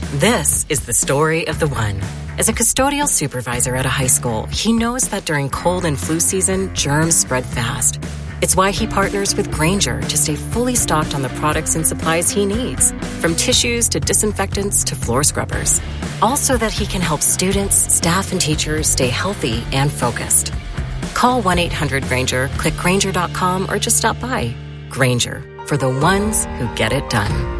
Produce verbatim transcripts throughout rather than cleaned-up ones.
This is the story of the one. As a custodial supervisor at a high school, he knows that during cold and flu season, germs spread fast. It's why he partners with Grainger to stay fully stocked on the products and supplies he needs, from tissues to disinfectants to floor scrubbers. Also that he can help students, staff, and teachers stay healthy and focused. Call one eight hundred Grainger, click Grainger dot com, or just stop by. Grainger, for the ones who get it done.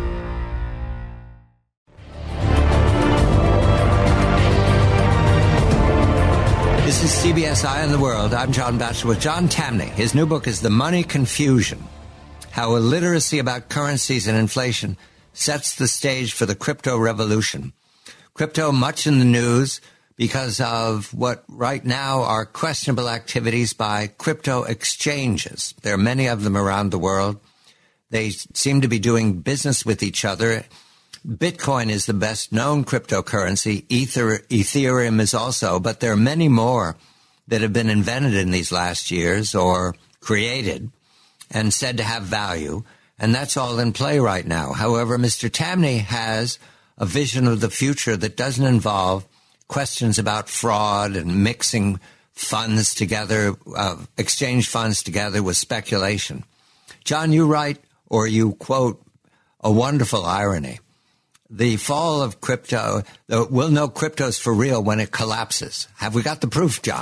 This is C B S Eye on the World. I'm John Batchelor with John Tamny. His new book is The Money Confusion, How Illiteracy About Currencies and Inflation Sets the Stage for the Crypto Revolution. Crypto much in the news because of what right now are questionable activities by crypto exchanges. There are many of them around the world. They seem to be doing business with each other. Bitcoin is the best known cryptocurrency. Ether, Ethereum is also, but there are many more that have been invented in these last years or created and said to have value. And that's all in play right now. However, Mister Tamny has a vision of the future that doesn't involve questions about fraud and mixing funds together, uh, exchange funds together with speculation. John, you write, or you quote, a wonderful irony. The fall of crypto, we'll know crypto's for real when it collapses. Have we got the proof, John?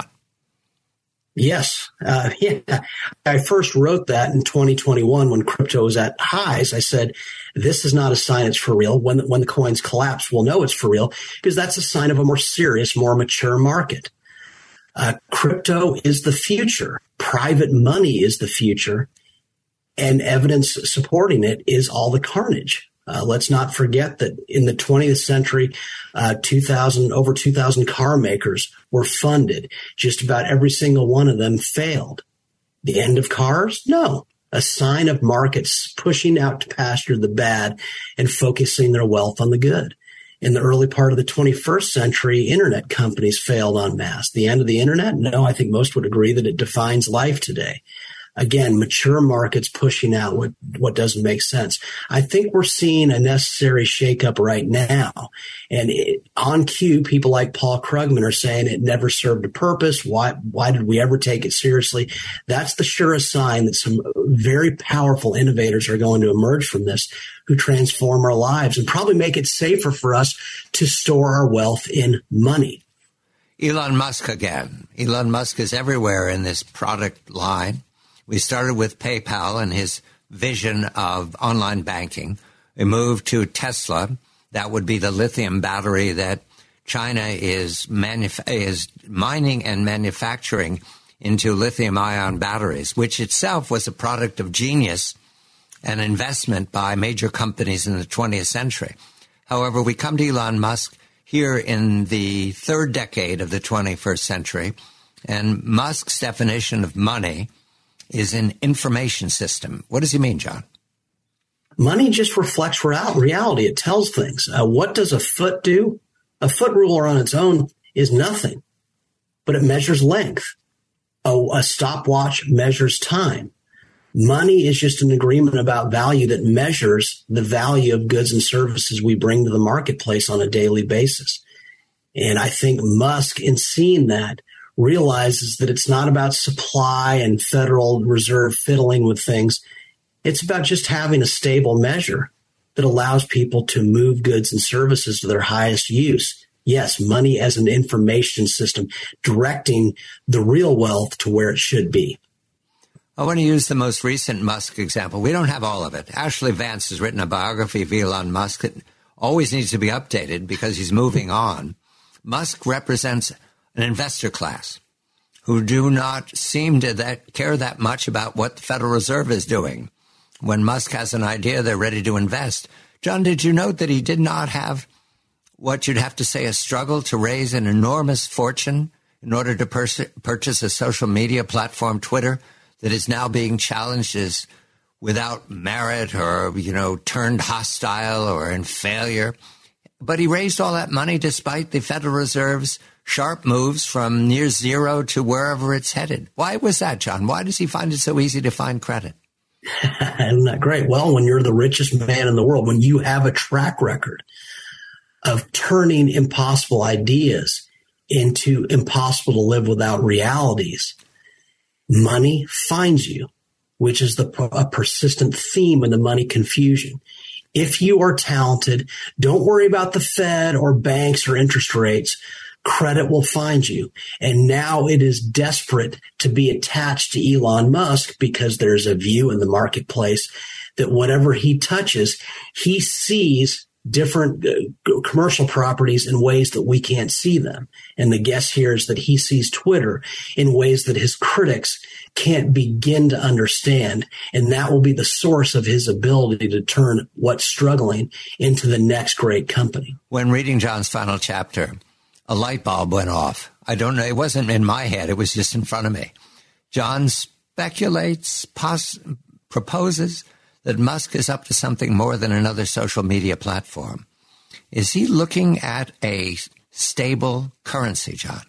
Yes. Uh, yeah. I first wrote that in twenty twenty-one when crypto was at highs. I said, this is not a sign it's for real. When, when the coins collapse, we'll know it's for real because that's a sign of a more serious, more mature market. Uh, crypto is the future. Private money is the future. And evidence supporting it is all the carnage. Uh, let's not forget that in the twentieth century, uh, two thousand, over two thousand car makers were funded. Just about every single one of them failed. The end of cars? No. A sign of markets pushing out to pasture the bad and focusing their wealth on the good. In the early part of the twenty-first century, internet companies failed en masse. The end of the internet? No, I think most would agree that it defines life today. Again, mature markets pushing out what, what doesn't make sense. I think we're seeing a necessary shakeup right now. And it, on cue, people like Paul Krugman are saying it never served a purpose. Why, why did we ever take it seriously? That's the surest sign that some very powerful innovators are going to emerge from this who transform our lives and probably make it safer for us to store our wealth in money. Elon Musk again. Elon Musk is everywhere in this product line. We started with PayPal and his vision of online banking. We moved to Tesla. That would be the lithium battery that China is manuf- is mining and manufacturing into lithium-ion batteries, which itself was a product of genius and investment by major companies in the twentieth century. However, we come to Elon Musk here in the third decade of the twenty-first century, and Musk's definition of money is an information system. What does he mean, John? Money just reflects reality. It tells things. Uh, what does a foot do? A foot ruler on its own is nothing, but it measures length. A, a stopwatch measures time. Money is just an agreement about value that measures the value of goods and services we bring to the marketplace on a daily basis. And I think Musk, in seeing that, realizes that it's not about supply and Federal Reserve fiddling with things. It's about just having a stable measure that allows people to move goods and services to their highest use. Yes, money as an information system, directing the real wealth to where it should be. I want to use the most recent Musk example. We don't have all of it. Ashley Vance has written a biography of Elon Musk that always needs to be updated because he's moving on. Musk represents an investor class who do not seem to that care that much about what the Federal Reserve is doing. When Musk has an idea, they're ready to invest. John, did you note that he did not have what you'd have to say a struggle to raise an enormous fortune in order to pers- purchase a social media platform, Twitter, that is now being challenged as without merit or, you know, turned hostile or in failure? But he raised all that money despite the Federal Reserve's sharp moves from near zero to wherever it's headed. Why was that, John? Why does he find it so easy to find credit? Isn't that great? Well, when you're the richest man in the world, when you have a track record of turning impossible ideas into impossible to live without realities, money finds you, which is the a persistent theme in the money confusion. If you are talented, don't worry about the Fed or banks or interest rates. Credit will find you. And now it is desperate to be attached to Elon Musk because there's a view in the marketplace that whatever he touches, he sees different uh, commercial properties in ways that we can't see them. And the guess here is that he sees Twitter in ways that his critics can't begin to understand. And that will be the source of his ability to turn what's struggling into the next great company. When reading John's final chapter, a light bulb went off. I don't know. It wasn't in my head. It was just in front of me. John speculates, pos- proposes that Musk is up to something more than another social media platform. Is he looking at a stable currency, John?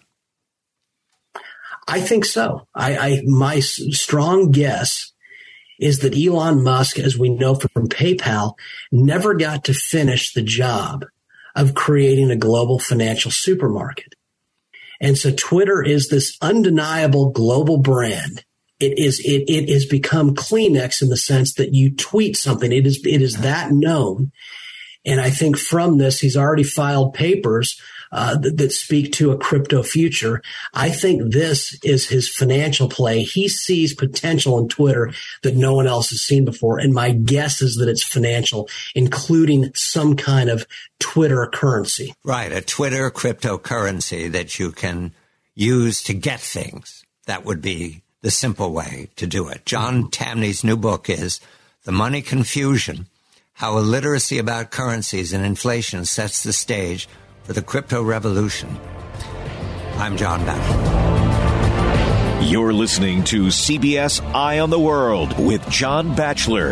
I think so. I, I my strong guess is that Elon Musk, as we know from PayPal, never got to finish the job of creating a global financial supermarket. And so Twitter is this undeniable global brand. It is, it, it has become Kleenex in the sense that you tweet something. It is, it is that known. And I think from this, he's already filed papers uh, that, that speak to a crypto future. I think this is his financial play. He sees potential in Twitter that no one else has seen before. And my guess is that it's financial, including some kind of Twitter currency. Right. A Twitter cryptocurrency that you can use to get things. That would be the simple way to do it. John Tamny's new book is The Money Confusion: How Illiteracy About Currencies and Inflation Sets the Stage for the Crypto Revolution. I'm John Batchelor. You're listening to C B S Eye on the World with John Batchelor.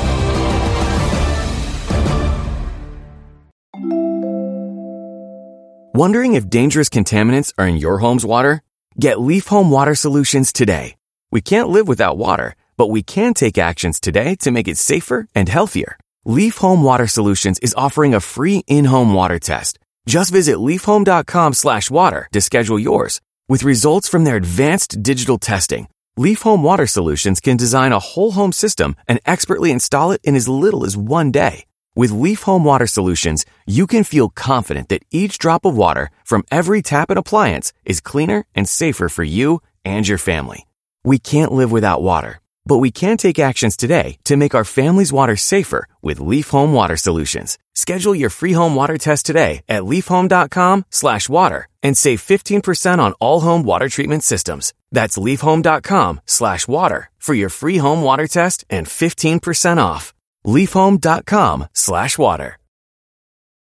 Wondering if dangerous contaminants are in your home's water? Get Leaf Home Water Solutions today. We can't live without water, but we can take actions today to make it safer and healthier. Leaf Home Water Solutions is offering a free in-home water test. Just visit leafhome.com slash water to schedule yours. With results from their advanced digital testing, Leaf Home Water Solutions can design a whole home system and expertly install it in as little as one day. With Leaf Home Water Solutions, you can feel confident that each drop of water from every tap and appliance is cleaner and safer for you and your family. We can't live without water, but we can take actions today to make our family's water safer with Leaf Home Water Solutions. Schedule your free home water test today at leafhome.com slash water and save fifteen percent on all home water treatment systems. That's leafhome.com slash water for your free home water test and fifteen percent off. leafhome.com slash water.